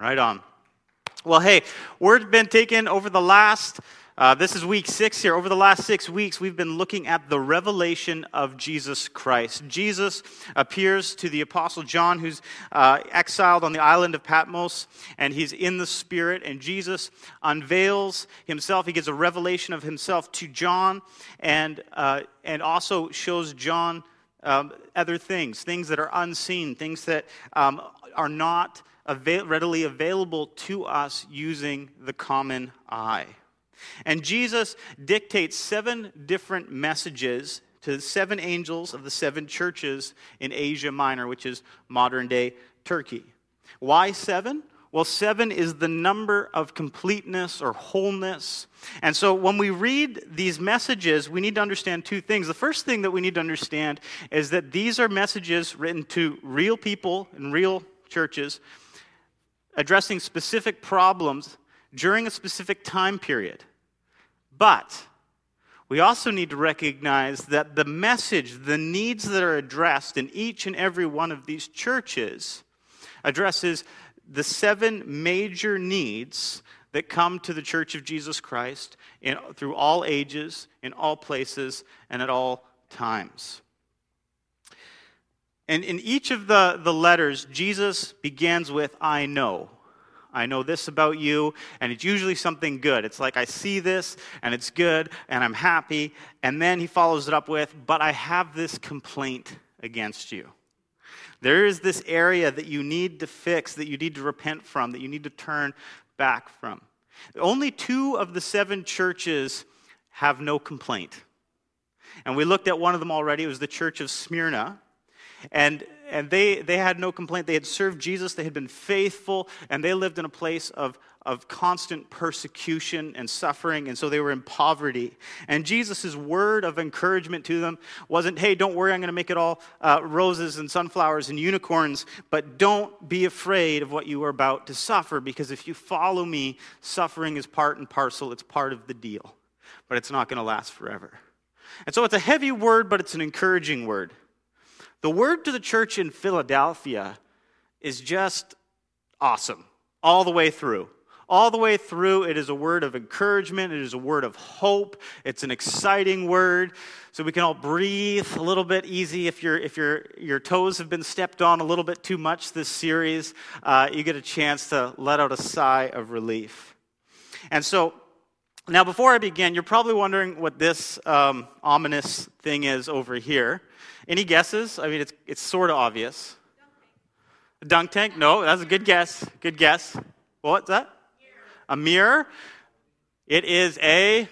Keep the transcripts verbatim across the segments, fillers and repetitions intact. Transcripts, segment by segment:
Right on. Well, hey, we've been taken over the last, uh, this is week six here. Over the last six weeks, we've been looking at the revelation of Jesus Christ. Jesus appears to the Apostle John, who's uh, exiled on the island of Patmos, and he's in the Spirit, and Jesus unveils himself. He gives a revelation of himself to John, and uh, and also shows John um, other things, things that are unseen, things that um, are not avail- readily available to us using the common eye. And Jesus dictates seven different messages to the seven angels of the seven churches in Asia Minor, which is modern-day Turkey. Why seven? Well, seven is the number of completeness or wholeness. And so when we read these messages, we need to understand two things. The first thing that we need to understand is that these are messages written to real people in real churches, addressing specific problems during a specific time period. But we also need to recognize that the message, the needs that are addressed in each and every one of these churches addresses the seven major needs that come to the Church of Jesus Christ in, through all ages, in all places, and at all times. And in each of the, the letters, Jesus begins with, I know. I know this about you, and it's usually something good. It's like, I see this, and it's good, and I'm happy. And then he follows it up with, but I have this complaint against you. There is this area that you need to fix, that you need to repent from, that you need to turn back from. Only two of the seven churches have no complaint. And we looked at one of them already. It was the church of Smyrna. And and they, they had no complaint. They had served Jesus. They had been faithful. And they lived in a place of, of constant persecution and suffering. And so they were in poverty. And Jesus' word of encouragement to them wasn't, hey, don't worry, I'm going to make it all uh, roses and sunflowers and unicorns. But don't be afraid of what you are about to suffer. Because if you follow me, suffering is part and parcel. It's part of the deal. But it's not going to last forever. And so it's a heavy word, but it's an encouraging word. The word to the church in Philadelphia is just awesome, all the way through. All the way through, it is a word of encouragement. It is a word of hope. It's an exciting word, so we can all breathe a little bit easy. If your if your your toes have been stepped on a little bit too much this series, uh, you get a chance to let out a sigh of relief. And so, now before I begin, you're probably wondering what this um, ominous thing is over here. Any guesses? I mean, it's it's sort of obvious. A dunk tank? No, that's a good guess. Good guess. What's that? A mirror. It is a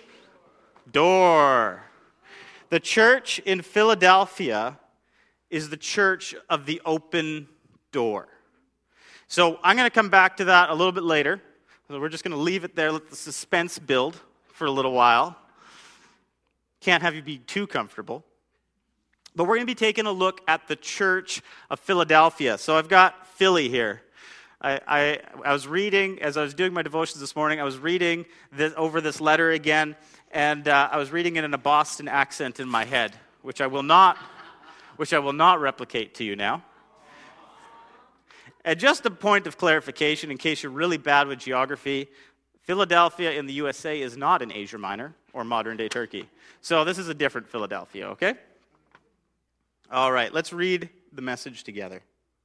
door. The church in Philadelphia is the church of the open door. So I'm going to come back to that a little bit later. So we're just going to leave it there, let the suspense build for a little while. Can't have you be too comfortable. But we're going to be taking a look at the church of Philadelphia. So I've got Philly here. I, I, I was reading, as I was doing my devotions this morning, I was reading this, over this letter again, and uh, I was reading it in a Boston accent in my head, which I will not, which I will not replicate to you now. And just a point of clarification, in case you're really bad with geography, Philadelphia in the U S A is not in Asia Minor or modern-day Turkey. So this is a different Philadelphia, okay? All right, let's read the message together.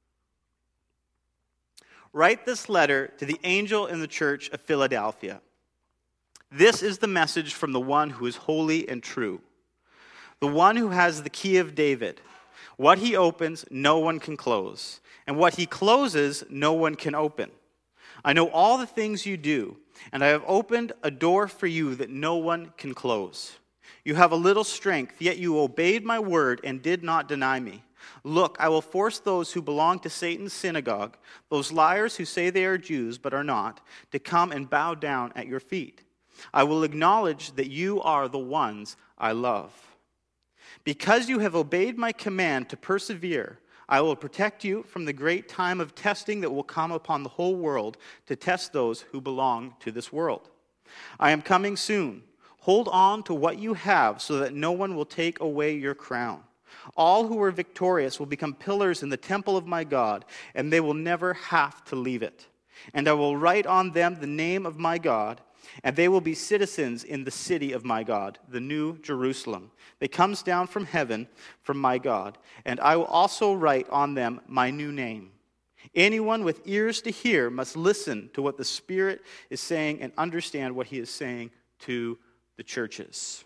Write this letter to the angel in the church of Philadelphia. This is the message from the one who is holy and true, the one who has the key of David. What he opens, no one can close, and what he closes, no one can open. I know all the things you do, and I have opened a door for you that no one can close. You have a little strength, yet you obeyed my word and did not deny me. Look, I will force those who belong to Satan's synagogue, those liars who say they are Jews but are not, to come and bow down at your feet. I will acknowledge that you are the ones I love. Because you have obeyed my command to persevere, I will protect you from the great time of testing that will come upon the whole world to test those who belong to this world. I am coming soon. Hold on to what you have so that no one will take away your crown. All who are victorious will become pillars in the temple of my God, and they will never have to leave it. And I will write on them the name of my God, and they will be citizens in the city of my God, the new Jerusalem, that comes down from heaven from my God. And I will also write on them my new name. Anyone with ears to hear must listen to what the Spirit is saying and understand what he is saying to the churches.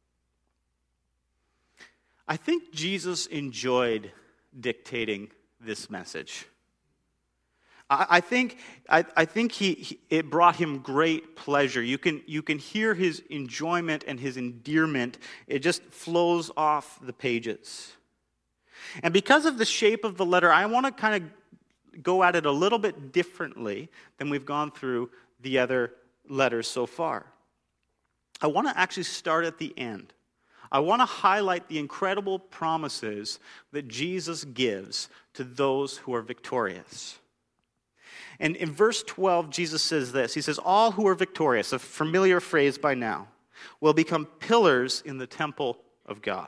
I think Jesus enjoyed dictating this message. I, I think I, I think he, he it brought him great pleasure. You can you can hear his enjoyment and his endearment. It just flows off the pages. And because of the shape of the letter, I want to kind of go at it a little bit differently than we've gone through the other letters so far. I want to actually start at the end. I want to highlight the incredible promises that Jesus gives to those who are victorious. And in verse twelve, Jesus says this. He says, all who are victorious, a familiar phrase by now, will become pillars in the temple of God.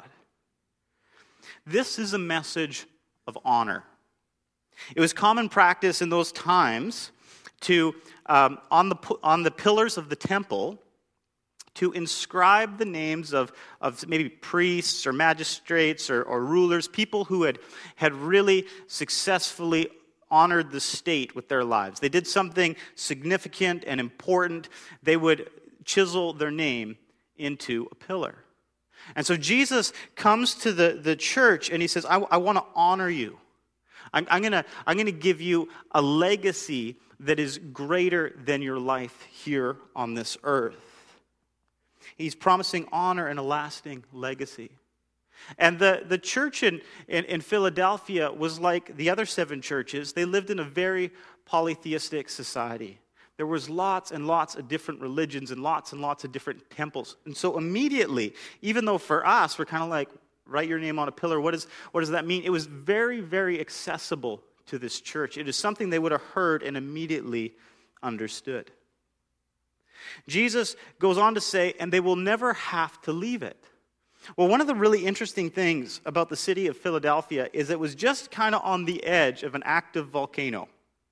This is a message of honor. It was common practice in those times to, um, on the on the pillars of the temple, to inscribe the names of, of maybe priests or magistrates or, or rulers, people who had, had really successfully honored the state with their lives. They did something significant and important. They would chisel their name into a pillar. And so Jesus comes to the, the church and he says, I, I want to honor you. I'm, I'm going to I'm going to give you a legacy that is greater than your life here on this earth. He's promising honor and a lasting legacy. And the, the church in, in, in Philadelphia was like the other seven churches. They lived in a very polytheistic society. There was lots and lots of different religions and lots and lots of different temples. And so immediately, even though for us, we're kind of like, write your name on a pillar, what, is, what does that mean? It was very, very accessible to this church. It is something they would have heard and immediately understood. Jesus goes on to say, and they will never have to leave it. Well, one of the really interesting things about the city of Philadelphia is it was just kind of on the edge of an active volcano.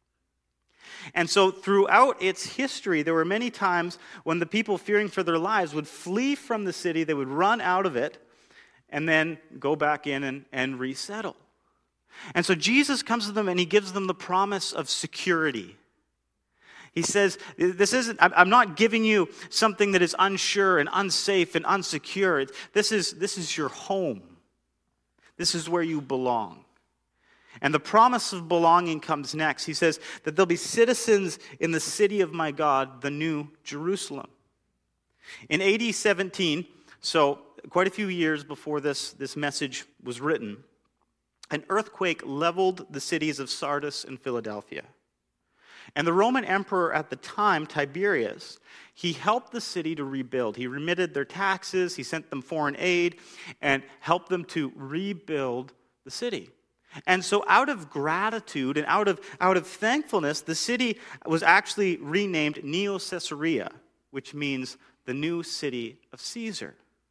And so throughout its history, there were many times when the people fearing for their lives would flee from the city, they would run out of it, and then go back in and, and resettle. And so Jesus comes to them and he gives them the promise of security. He says, this isn't, I'm not giving you something that is unsure and unsafe and unsecure. This is, this is your home. This is where you belong. And the promise of belonging comes next. He says that they'll be citizens in the city of my God, the new Jerusalem. In A D seventeen, so quite a few years before this, this message was written, an earthquake leveled the cities of Sardis and Philadelphia. And the Roman emperor at the time, Tiberius, he helped the city to rebuild. He remitted their taxes, he sent them foreign aid, and helped them to rebuild the city. And so out of gratitude and out of, out of thankfulness, the city was actually renamed Neo Caesarea, which means the new city of Caesar.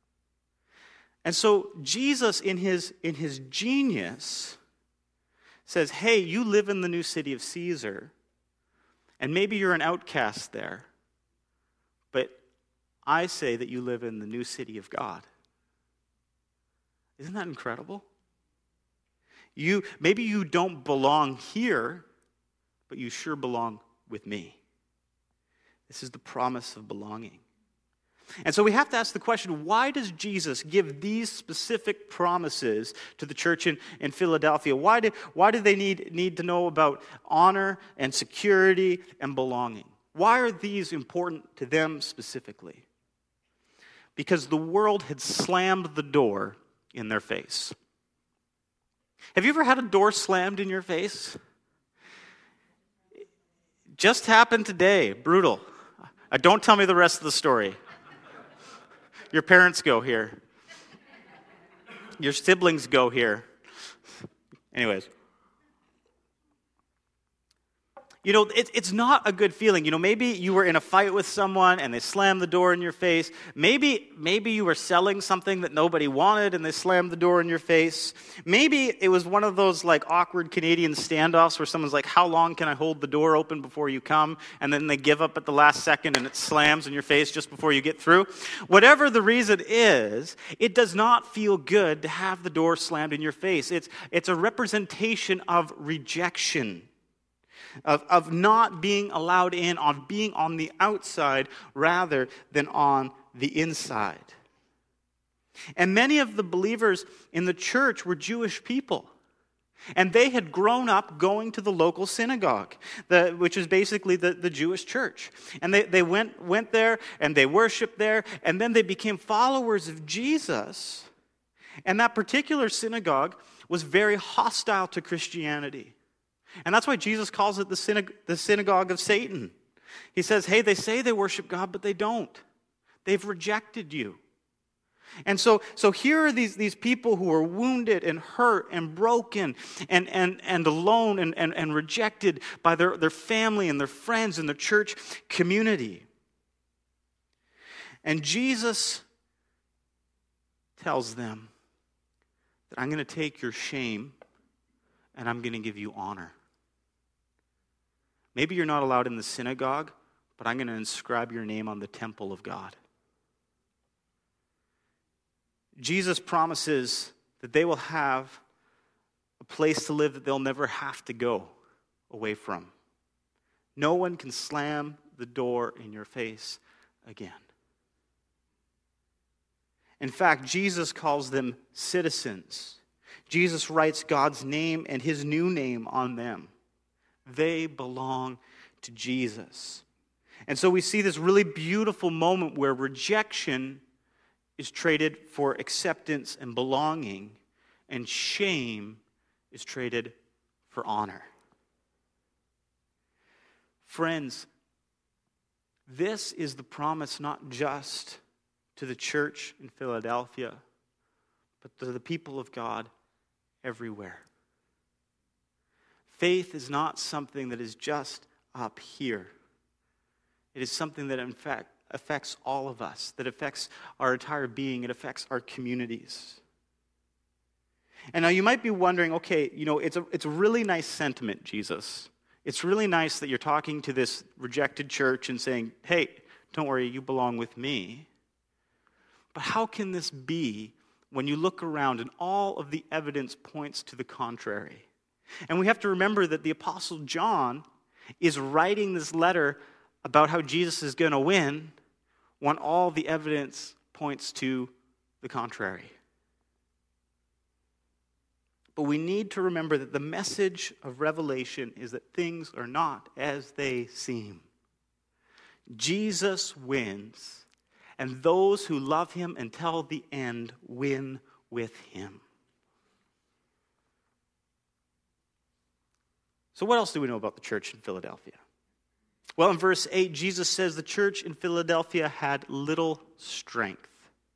And so Jesus, in his, in his genius, says, hey, you live in the new city of Caesar, and maybe you're an outcast there, but I say that you live in the new city of God. Isn't that incredible? You maybe you don't belong here, but you sure belong with me. This is the promise of belonging. And so we have to ask the question, why does Jesus give these specific promises to the church in, in Philadelphia? Why do, why do they need, need to know about honor and security and belonging? Why are these important to them specifically? Because the world had slammed the door in their face. Have you ever had a door slammed in your face? Just happened today. Brutal. Uh, don't tell me the rest of the story. Your parents go here. Your siblings go here. Anyways. You know, it, it's not a good feeling. You know, maybe you were in a fight with someone and they slammed the door in your face. Maybe, maybe you were selling something that nobody wanted and they slammed the door in your face. Maybe it was one of those like awkward Canadian standoffs where someone's like, how long can I hold the door open before you come? And then they give up at the last second and it slams in your face just before you get through. Whatever the reason is, it does not feel good to have the door slammed in your face. It's, it's a representation of rejection. Of, of not being allowed in, on being on the outside rather than on the inside. And many of the believers in the church were Jewish people. And they had grown up going to the local synagogue, the, which is basically the, the Jewish church. And they, they went, went there and they worshiped there, and then they became followers of Jesus. And that particular synagogue was very hostile to Christianity. And that's why Jesus calls it the, synag- the synagogue of Satan. He says, hey, they say they worship God, but they don't. They've rejected you. And so, so here are these, these people who are wounded and hurt and broken and, and, and alone and, and, and rejected by their, their family and their friends and their church community. And Jesus tells them that I'm going to take your shame and I'm going to give you honor. Maybe you're not allowed in the synagogue, but I'm going to inscribe your name on the temple of God. Jesus promises that they will have a place to live that they'll never have to go away from. No one can slam the door in your face again. In fact, Jesus calls them citizens. Jesus writes God's name and his new name on them. They belong to Jesus. And so we see this really beautiful moment where rejection is traded for acceptance and belonging, and shame is traded for honor. Friends, this is the promise not just to the church in Philadelphia, but to the people of God everywhere. Faith is not something that is just up here. It is something that in fact affects all of us, that affects our entire being, it affects our communities. And now you might be wondering, okay, you know, it's a, it's a really nice sentiment, Jesus. It's really nice that you're talking to this rejected church and saying, hey, don't worry, you belong with me. But how can this be when you look around and all of the evidence points to the contrary? And we have to remember that the Apostle John is writing this letter about how Jesus is going to win when all the evidence points to the contrary. But we need to remember that the message of Revelation is that things are not as they seem. Jesus wins, and those who love him until the end win with him. So what else do we know about the church in Philadelphia? Well, in verse eight, Jesus says the church in Philadelphia had little strength.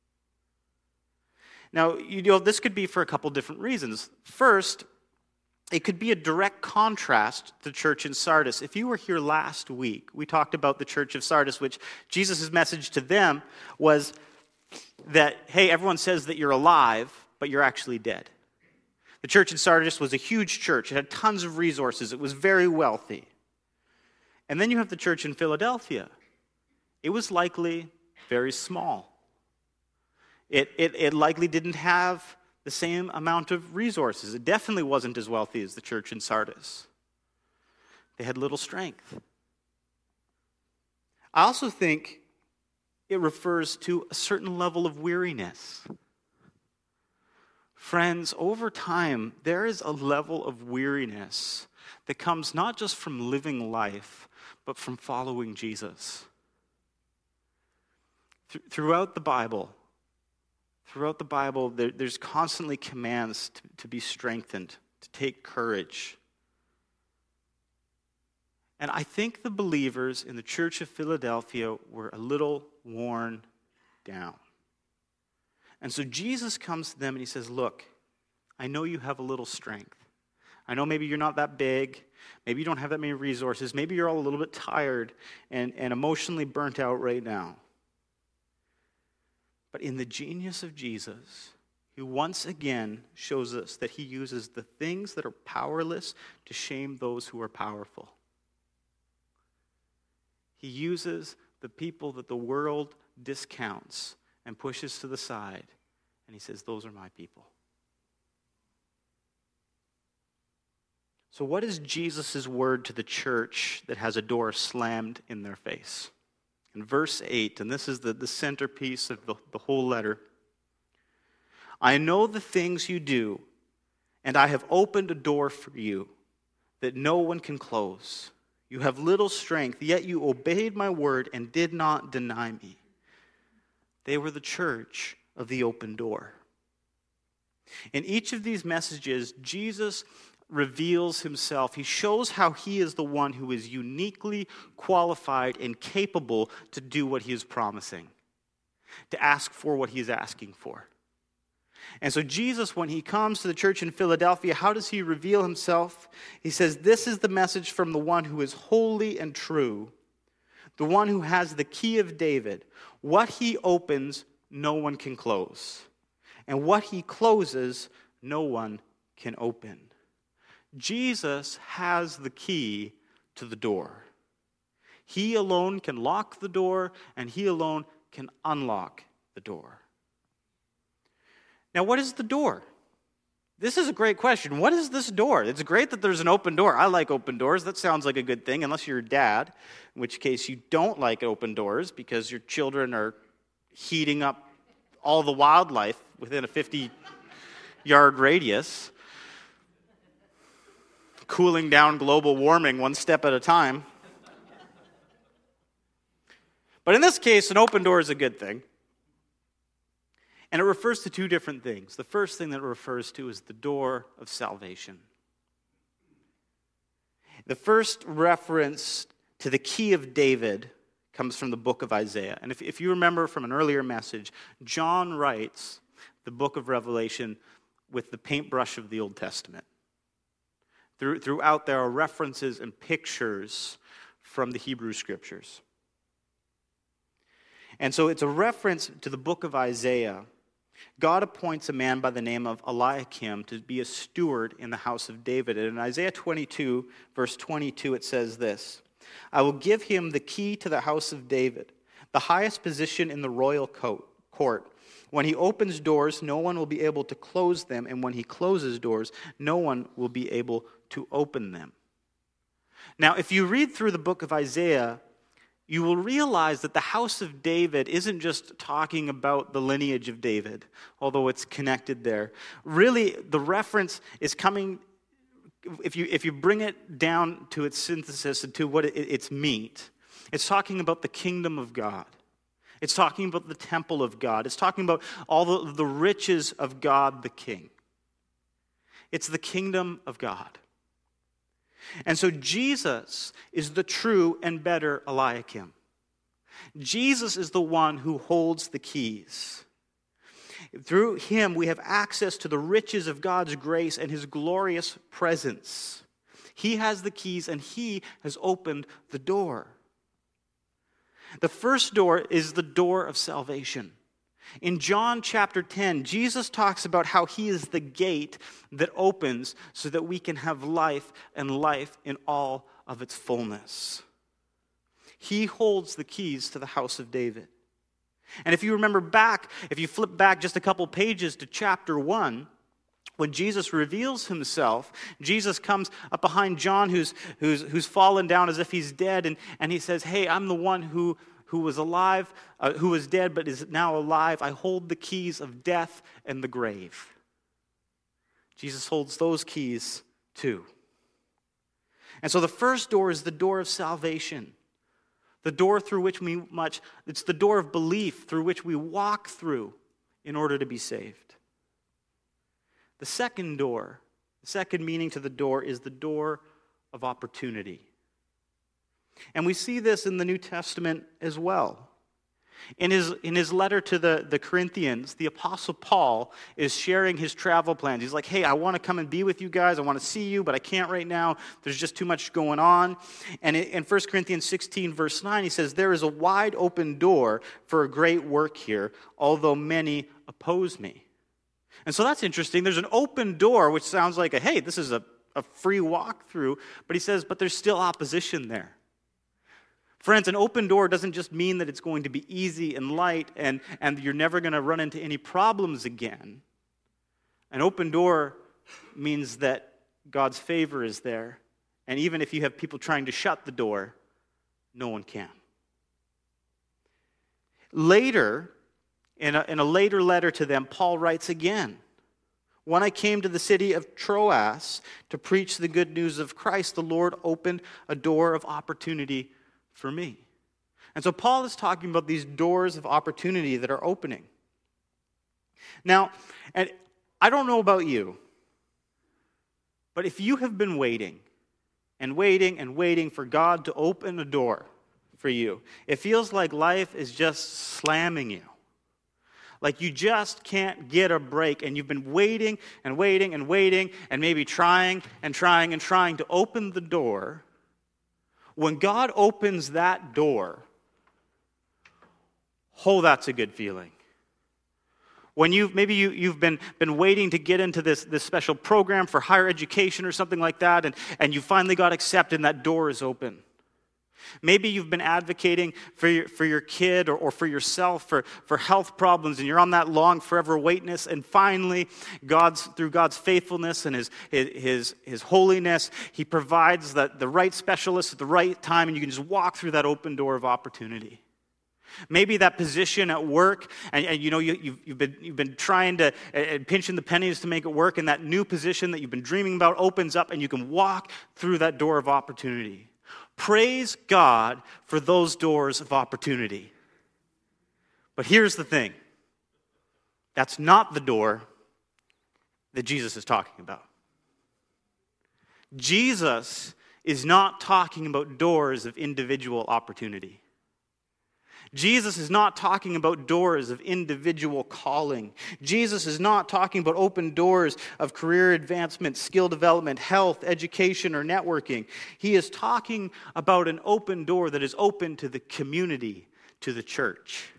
Now, you know, this could be for a couple different reasons. First, it could be a direct contrast to the church in Sardis. If you were here last week, we talked about the church of Sardis, which Jesus' message to them was that, hey, everyone says that you're alive, but you're actually dead. The church in Sardis was a huge church. It had tons of resources. It was very wealthy. And then you have the church in Philadelphia. It was likely very small. It, it, it likely didn't have the same amount of resources. It definitely wasn't as wealthy as the church in Sardis. They had little strength. I also think it refers to a certain level of weariness. Friends, over time, there is a level of weariness that comes not just from living life, but from following Jesus. Th- throughout the Bible, throughout the Bible, there, there's constantly commands to, to be strengthened, to take courage. And I think the believers in the church of Philadelphia were a little worn down. And so Jesus comes to them and he says, look, I know you have a little strength. I know maybe you're not that big. Maybe you don't have that many resources. Maybe you're all a little bit tired and, and emotionally burnt out right now. But in the genius of Jesus, he once again shows us that he uses the things that are powerless to shame those who are powerful. He uses the people that the world discounts and pushes to the side, and he says, those are my people. So what is Jesus' word to the church that has a door slammed in their face? In verse eight, and this is the, the centerpiece of the, the whole letter. I know the things you do, and I have opened a door for you that no one can close. You have little strength, yet you obeyed my word and did not deny me. They were the church of the open door. In each of these messages, Jesus reveals himself. He shows how he is the one who is uniquely qualified and capable to do what he is promising, to ask for what he is asking for. And so Jesus, when he comes to the church in Philadelphia, how does he reveal himself? He says, this is the message from the one who is holy and true, the one who has the key of David. What he opens, no one can close. And what he closes, no one can open. Jesus has the key to the door. He alone can lock the door, and he alone can unlock the door. Now, what is the door? This is a great question. What is this door? It's great that there's an open door. I like open doors. That sounds like a good thing, unless you're a dad, in which case you don't like open doors because your children are heating up all the wildlife within a fifty-yard radius, cooling down global warming one step at a time. But in this case, an open door is a good thing. And it refers to two different things. The first thing that it refers to is the door of salvation. The first reference to the key of David comes from the book of Isaiah. And if, if you remember from an earlier message, John writes the book of Revelation with the paintbrush of the Old Testament. Through, throughout there are references and pictures from the Hebrew Scriptures. And so it's a reference to the book of Isaiah. God appoints a man by the name of Eliakim to be a steward in the house of David. And in Isaiah twenty-two, verse twenty-two, it says this, I will give him the key to the house of David, the highest position in the royal court. When he opens doors, no one will be able to close them, and when he closes doors, no one will be able to open them. Now, if you read through the book of Isaiah, you will realize that the house of David isn't just talking about the lineage of David, although it's connected there. Really, the reference is coming, if you if you bring it down to its synthesis and to what it, its meat, it's talking about the kingdom of God. It's talking about the temple of God. It's talking about all the, the riches of God the King. It's the kingdom of God. And so Jesus is the true and better Eliakim. Jesus is the one who holds the keys. Through him, we have access to the riches of God's grace and his glorious presence. He has the keys, and he has opened the door. The first door is the door of salvation. In John chapter ten, Jesus talks about how he is the gate that opens so that we can have life and life in all of its fullness. He holds the keys to the house of David. And if you remember back, if you flip back just a couple pages to chapter one, when Jesus reveals himself, Jesus comes up behind John who's, who's, who's fallen down as if he's dead, and, and he says, hey, I'm the one who who was alive, uh, who was dead but is now alive. I hold the keys of death and the grave. Jesus holds those keys too. And so the first door is the door of salvation. The door through which we much, it's the door of belief through which we walk through in order to be saved. The second door, the second meaning to the door is the door of opportunity. And we see this in the New Testament as well. In his, in his letter to the, the Corinthians, the Apostle Paul is sharing his travel plans. He's like, hey, I want to come and be with you guys. I want to see you, but I can't right now. There's just too much going on. And in First Corinthians sixteen, verse nine, he says, there is a wide open door for a great work here, although many oppose me. And so that's interesting. There's an open door, which sounds like, a, hey, this is a, a free walkthrough. But he says, but there's still opposition there. Friends, an open door doesn't just mean that it's going to be easy and light and, and you're never going to run into any problems again. An open door means that God's favor is there. And even if you have people trying to shut the door, no one can. Later, in a, in a later letter to them, Paul writes again, when I came to the city of Troas to preach the good news of Christ, the Lord opened a door of opportunity for me. And so Paul is talking about these doors of opportunity that are opening. Now, and I don't know about you, but if you have been waiting and waiting and waiting for God to open a door for you, it feels like life is just slamming you. Like you just can't get a break, and you've been waiting and waiting and waiting and maybe trying and trying and trying to open the door. When God opens that door, oh, that's a good feeling. When you've, maybe you, you've been, been waiting to get into this, this special program for higher education or something like that, and, and you finally got accepted and that door is open. Maybe you've been advocating for your, for your kid or, or for yourself for, for health problems, and you're on that long forever wait list, and finally, God's through God's faithfulness and his, his, his holiness, he provides the, the right specialist at the right time, and you can just walk through that open door of opportunity. Maybe that position at work, and, and you know, you, you've, you've, been, you've been trying to, and pinching the pennies to make it work, and that new position that you've been dreaming about opens up, and you can walk through that door of opportunity. Praise God for those doors of opportunity. But here's the thing. That's not the door that Jesus is talking about. Jesus is not talking about doors of individual opportunity. Jesus is not talking about doors of individual calling. Jesus is not talking about open doors of career advancement, skill development, health, education, or networking. He is talking about an open door that is open to the community, to the church.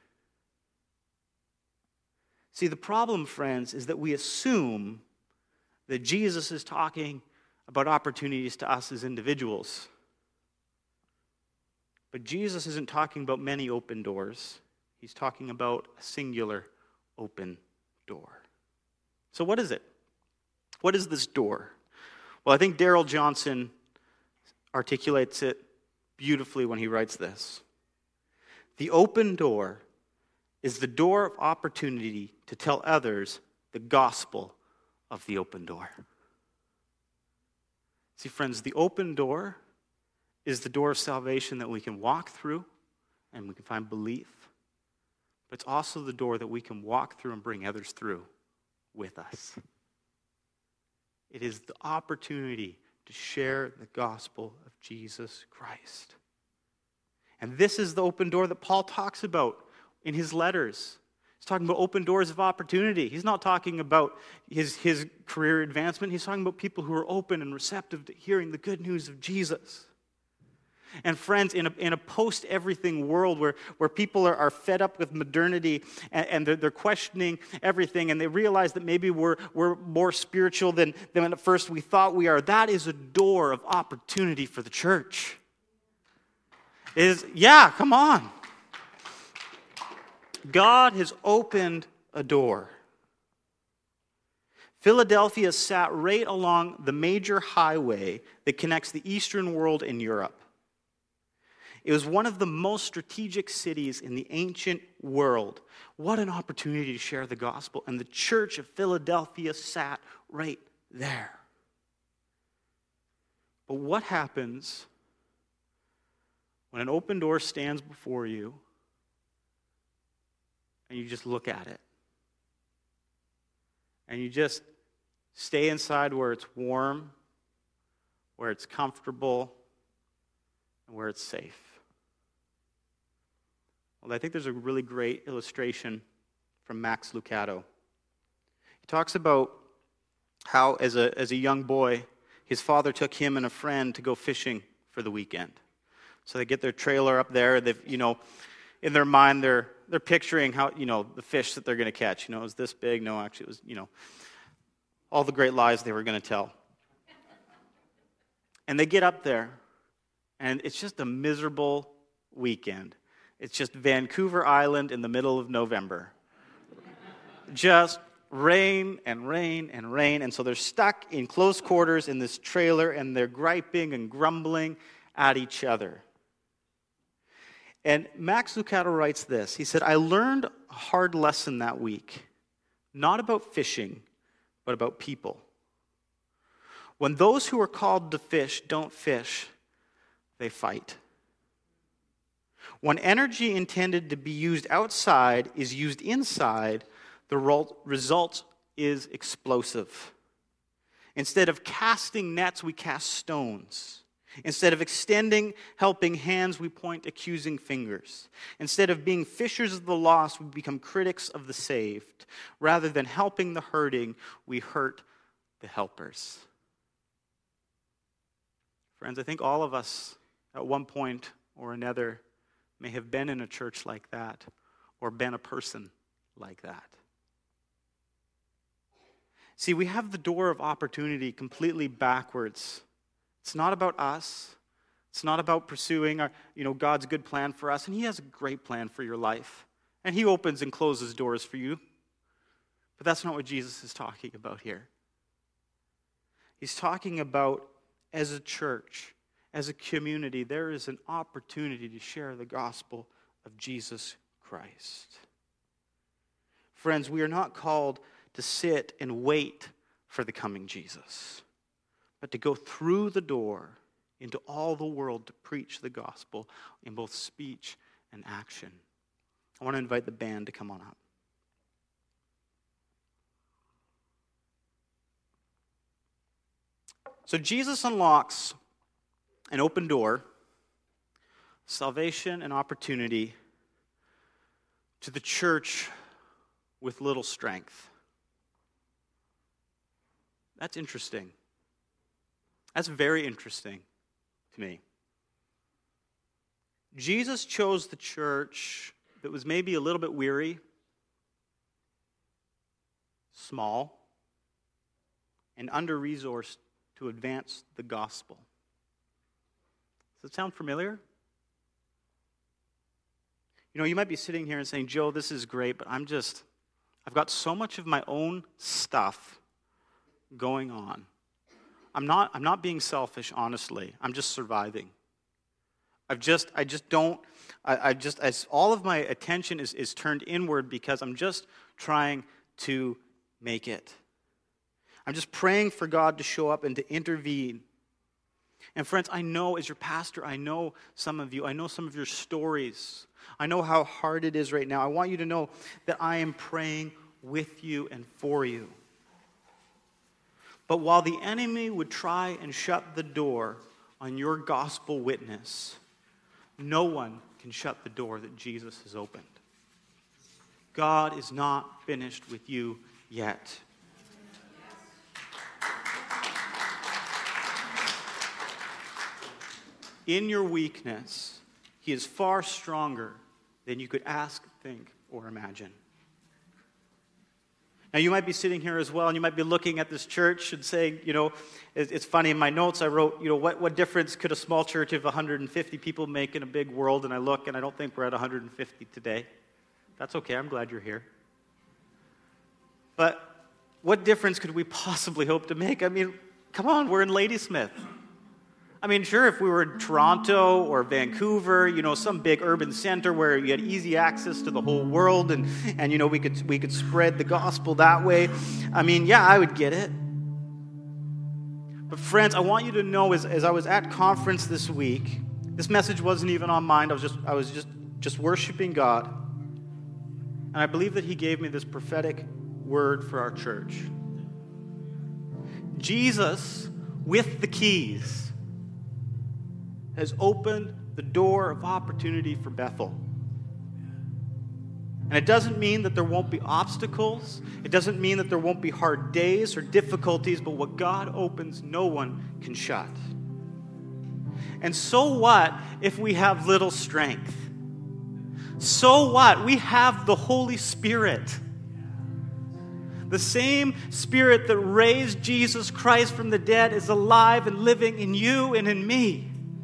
See, the problem, friends, is that we assume that Jesus is talking about opportunities to us as individuals. But Jesus isn't talking about many open doors. He's talking about a singular open door. So what is it? What is this door? Well, I think Darrell Johnson articulates it beautifully when he writes this. The open door is the door of opportunity to tell others the gospel of the open door. See, friends, the open door is the door of salvation that we can walk through and we can find belief. But it's also the door that we can walk through and bring others through with us. It is the opportunity to share the gospel of Jesus Christ. And this is the open door that Paul talks about in his letters. He's talking about open doors of opportunity. He's not talking about his, his career advancement. He's talking about people who are open and receptive to hearing the good news of Jesus. And friends, in a, in a post-everything world where, where people are, are fed up with modernity and, and they're, they're questioning everything and they realize that maybe we're, we're more spiritual than, than at first we thought we are, that is a door of opportunity for the church. It is, yeah, come on. God has opened a door. Philadelphia sat right along the major highway that connects the Eastern world and Europe. It was one of the most strategic cities in the ancient world. What an opportunity to share the gospel. And the church of Philadelphia sat right there. But what happens when an open door stands before you and you just look at it? And you just stay inside where it's warm, where it's comfortable, and where it's safe. Well, I think there's a really great illustration from Max Lucado. He talks about how, as a, as a young boy, his father took him and a friend to go fishing for the weekend. So they get their trailer up there. They've, you know, in their mind, they're they're picturing how, you know, the fish that they're going to catch. You know, it was this big. No, actually, it was, you know, all the great lies they were going to tell. And they get up there, and it's just a miserable weekend. It's just Vancouver Island in the middle of November. Just rain and rain and rain. And so they're stuck in close quarters in this trailer, and they're griping and grumbling at each other. And Max Lucado writes this. He said, I learned a hard lesson that week, not about fishing, but about people. When those who are called to fish don't fish, they fight. When energy intended to be used outside is used inside, the result is explosive. Instead of casting nets, we cast stones. Instead of extending helping hands, we point accusing fingers. Instead of being fishers of the lost, we become critics of the saved. Rather than helping the hurting, we hurt the helpers. Friends, I think all of us at one point or another may have been in a church like that or been a person like that. See, we have the door of opportunity completely backwards. It's not about us. It's not about pursuing our, you know, God's good plan for us. And He has a great plan for your life. And He opens and closes doors for you. But that's not what Jesus is talking about here. He's talking about, as a church, as a community, there is an opportunity to share the gospel of Jesus Christ. Friends, we are not called to sit and wait for the coming Jesus, but to go through the door into all the world to preach the gospel in both speech and action. I want to invite the band to come on up. So Jesus unlocks an open door, salvation and opportunity to the church with little strength. That's interesting. That's very interesting to me. Jesus chose the church that was maybe a little bit weary, small, and under-resourced to advance the gospel. Does it sound familiar? You know, you might be sitting here and saying, Joe, this is great, but I'm just, I've got so much of my own stuff going on. I'm not, I'm not being selfish, honestly. I'm just surviving. I've just, I just don't, I, I just, as all of my attention is, is turned inward because I'm just trying to make it. I'm just praying for God to show up and to intervene. And friends, I know as your pastor, I know some of you, I know some of your stories. I know how hard it is right now. I want you to know that I am praying with you and for you. But while the enemy would try and shut the door on your gospel witness, no one can shut the door that Jesus has opened. God is not finished with you yet. In your weakness, He is far stronger than you could ask, think, or imagine. Now, you might be sitting here as well, and you might be looking at this church and saying, you know, it's funny, in my notes I wrote, you know, what, what difference could a small church of one hundred fifty people make in a big world? And I look, and I don't think we're at one hundred fifty today. That's okay, I'm glad you're here. But what difference could we possibly hope to make? I mean, come on, we're in Ladysmith. I mean, sure, if we were in Toronto or Vancouver, you know, some big urban center where you had easy access to the whole world and, and you know, we could we could spread the gospel that way. I mean, yeah, I would get it. But friends, I want you to know as, as I was at conference this week, this message wasn't even on mine. I was just I was just, just worshiping God. And I believe that He gave me this prophetic word for our church. Jesus, with the keys, has opened the door of opportunity for Bethel. And it doesn't mean that there won't be obstacles. It doesn't mean that there won't be hard days or difficulties, but what God opens, no one can shut. And so what if we have little strength? So what? We have the Holy Spirit. The same Spirit that raised Jesus Christ from the dead is alive and living in you and in me.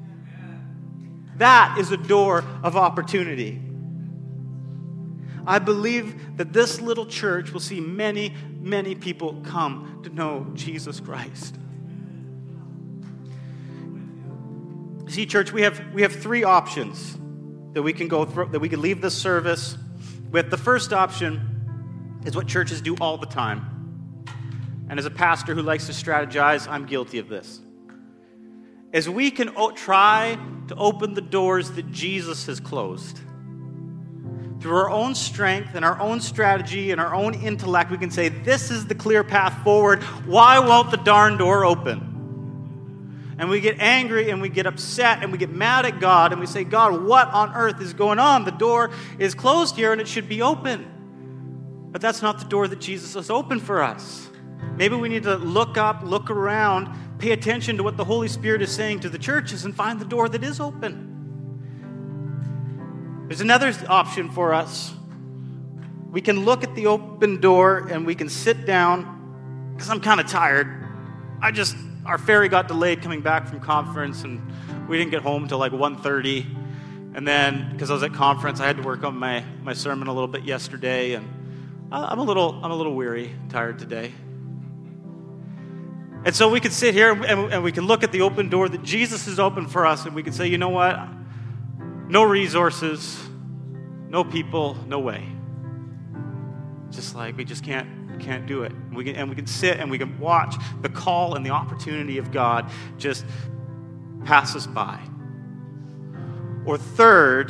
That is a door of opportunity. I believe that this little church will see many, many people come to know Jesus Christ. See, church, we have we have three options that we can go through, that we can leave this service with. The first option is what churches do all the time. And as a pastor who likes to strategize, I'm guilty of this. As we can o- try to open the doors that Jesus has closed. Through our own strength and our own strategy and our own intellect, we can say, this is the clear path forward. Why won't the darn door open? And we get angry and we get upset and we get mad at God and we say, God, what on earth is going on? The door is closed here and it should be open. But that's not the door that Jesus has opened for us. Maybe we need to look up, look around, pay attention to what the Holy Spirit is saying to the churches and find the door that is open. There's another option for us. We can look at the open door and we can sit down, because I'm kind of tired. I just, our ferry got delayed coming back from conference, and we didn't get home until like one thirty. And then, because I was at conference, I had to work on my, my sermon a little bit yesterday, and I'm a little I'm a little weary, tired today. And so we could sit here and, and we can look at the open door that Jesus has opened for us, and we can say, you know what? No resources, no people, no way. Just like we just can't can't do it. We can, and we can sit and we can watch the call and the opportunity of God just pass us by. Or third,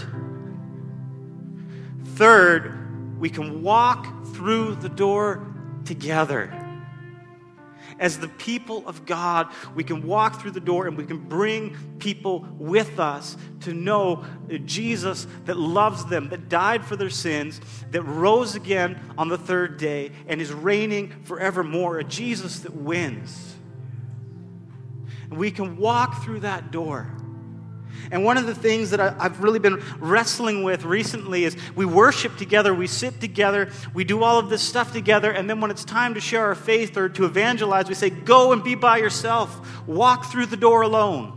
third, we can walk through the door together. As the people of God, we can walk through the door and we can bring people with us to know Jesus that loves them, that died for their sins, that rose again on the third day and is reigning forevermore, a Jesus that wins. And we can walk through that door. And one of the things that I, I've really been wrestling with recently is we worship together, we sit together, we do all of this stuff together, and then when it's time to share our faith or to evangelize, we say, go and be by yourself. Walk through the door alone.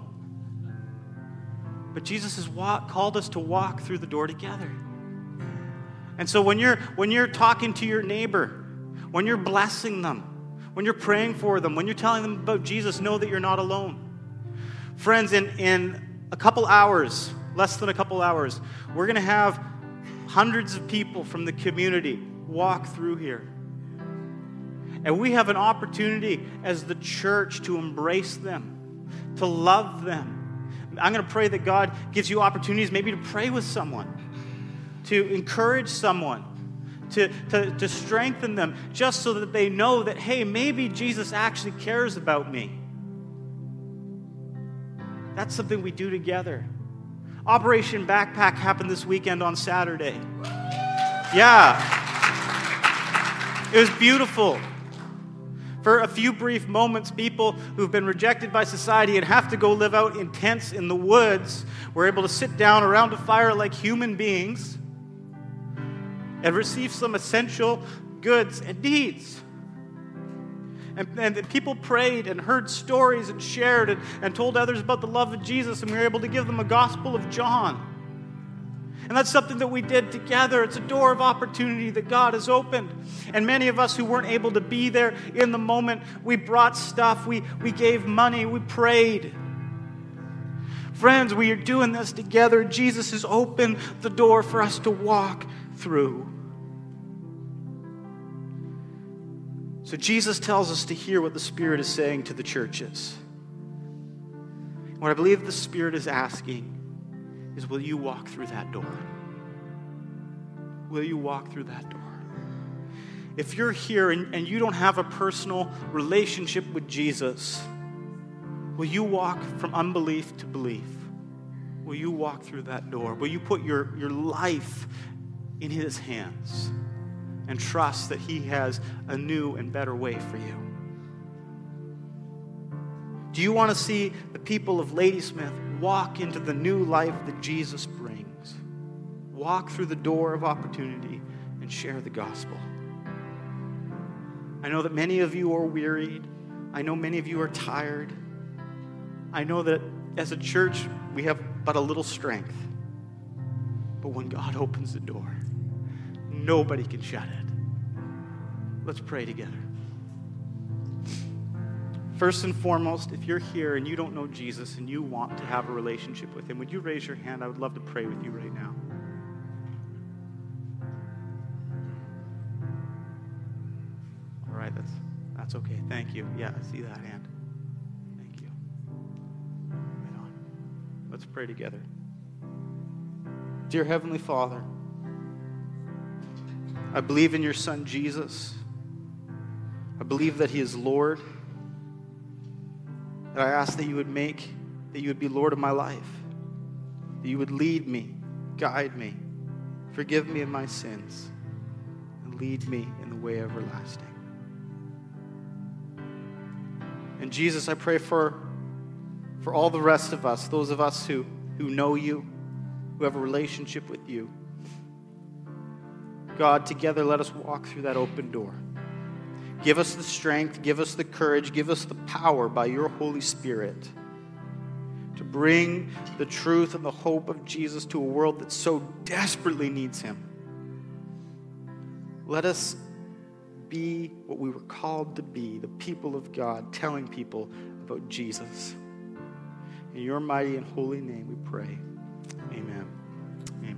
But Jesus has walk, called us to walk through the door together. And so when you're, when you're talking to your neighbor, when you're blessing them, when you're praying for them, when you're telling them about Jesus, know that you're not alone. Friends, in, in a couple hours, less than a couple hours, we're going to have hundreds of people from the community walk through here. And we have an opportunity as the church to embrace them, to love them. I'm going to pray that God gives you opportunities maybe to pray with someone, to encourage someone, to, to, to strengthen them, just so that they know that, hey, maybe Jesus actually cares about me. That's something we do together. Operation Backpack happened this weekend on Saturday. Yeah. It was beautiful. For a few brief moments, people who've been rejected by society and have to go live out in tents in the woods were able to sit down around a fire like human beings and receive some essential goods and needs. And, and people prayed and heard stories and shared and, and told others about the love of Jesus, and we were able to give them a Gospel of John. And that's something that we did together. It's a door of opportunity that God has opened. And many of us who weren't able to be there in the moment, we brought stuff, we, we gave money, we prayed. Friends, we are doing this together. Jesus has opened the door for us to walk through. So Jesus tells us to hear what the Spirit is saying to the churches. What I believe the Spirit is asking is, will you walk through that door? Will you walk through that door? If you're here and, and you don't have a personal relationship with Jesus, will you walk from unbelief to belief? Will you walk through that door? Will you put your, your life in his hands and trust that he has a new and better way for you? Do you want to see the people of Ladysmith walk into the new life that Jesus brings? Walk through the door of opportunity and share the gospel. I know that many of you are wearied. I know many of you are tired. I know that as a church, we have but a little strength. But when God opens the door, nobody can shut it. Let's pray together. First and foremost, if you're here and you don't know Jesus and you want to have a relationship with him, would you raise your hand? I would love to pray with you right now. All right, that's that's okay. Thank you. Yeah, I see that hand. Thank you. Right on. Let's pray together. Dear Heavenly Father, I believe in your Son, Jesus. I believe that he is Lord. And I ask that you would make, that you would be Lord of my life. That you would lead me, guide me, forgive me of my sins, and lead me in the way everlasting. And Jesus, I pray for, for all the rest of us, those of us who, who know you, who have a relationship with you. God, together let us walk through that open door. Give us the strength, give us the courage, give us the power by your Holy Spirit to bring the truth and the hope of Jesus to a world that so desperately needs him. Let us be what we were called to be, the people of God, telling people about Jesus. In your mighty and holy name we pray. Amen.